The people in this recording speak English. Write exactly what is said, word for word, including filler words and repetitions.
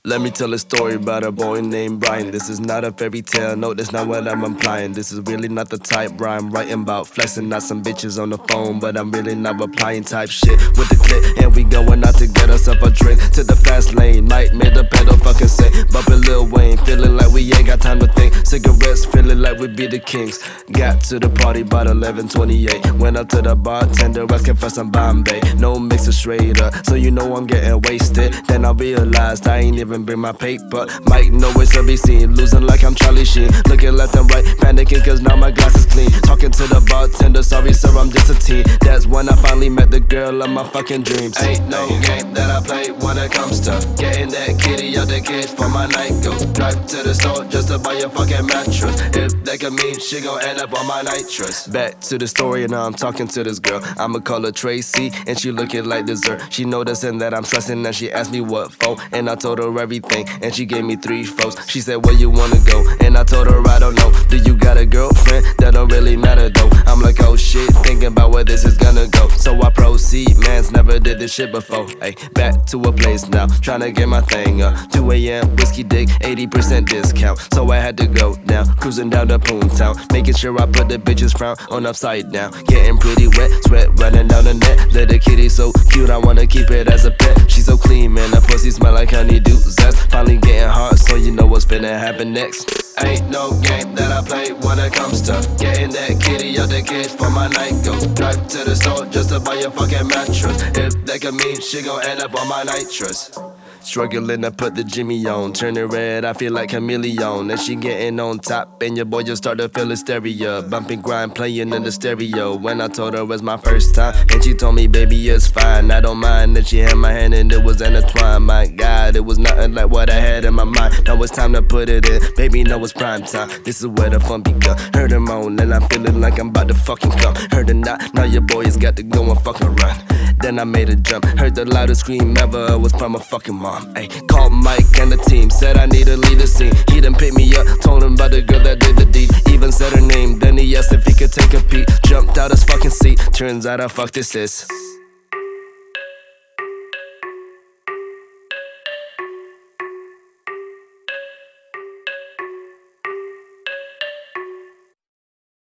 Let me tell a story about a boy named Brian. This is not a fairy tale, no, that's not what I'm implying. This is really not the type where I'm writing about flexing out some bitches on the phone, but I'm really not replying type shit with the clip. And we going out to get ourselves a drink to the fast lane. Nightmare the pedal fucking say, bumping Lil Wayne, feeling like we ain't got time to think. Cigarettes, feeling like we be the kings. Got to the party about eleven twenty-eight. Went up to the bartender asking for some Bombay. No mixer straight up, so you know I'm getting wasted. Then I realized I ain't even bring my paper. Might know it's to be seen, losing like I'm Charlie Sheen. Looking left and right, panicking cause now my glass is clean. Talking to the bartender, sorry sir, I'm just a teen. That's when I finally met the girl of my fucking dreams. Ain't no game that I play when it comes to getting that kitty out the cage for my night go. Drive to the store just to buy a fucking mattress. If that could mean she gon' end up on my nitrous. Back to the story and now I'm talking to this girl. I'ma call her Tracy and she looking like dessert. She noticing that I'm stressing and she asked me what for. And I told her everything and she gave me three foes. She said where you wanna go and I told her I don't know. Do you got a girlfriend? That don't really matter though. I'm like oh shit, thinking about where this is gonna go. So I proceed, mans never did this shit before. Ay, back to a place now, trying to get my thing up. two A M whiskey dick, eighty percent discount. So I had to go down, cruising down to Poontown, making sure I put the bitch's crown on upside down. Getting pretty wet, sweat running down the neck. Little kitty so cute, I wanna keep it as a pet. She's so clean, man, her pussy smell like honeydew zest. Finally getting hard, so you know what's finna happen next. Ain't no game that I play when it comes to getting that kitty out the cage for my night go. Drive to the store just to buy a fucking mattress. If that could mean she gon' end up on my nitrous. Struggling to put the Jimmy on, turning red, I feel like chameleon. And she getting on top, and your boy just start to feel hysteria. Bumping grind, playing in the stereo. When I told her it was my first time, and she told me, baby, it's fine, I don't mind. And she had my hand and it was intertwined. My God, it was nothing like what I had in my mind. Now it's time to put it in, baby, know it's prime time. This is where the fun begun. Heard her moan, and I'm feeling like I'm about to fucking come. Heard her not, now your boy has got to go and fucking run. Then I made a jump, heard the loudest scream ever was from a fucking mom. Ay, called Mike and the team, said I need to lead the scene. He done picked me up, told him about the girl that did the deed. Even said her name, then he asked if he could take a peek. Jumped out his fucking seat, turns out I fucked his sis.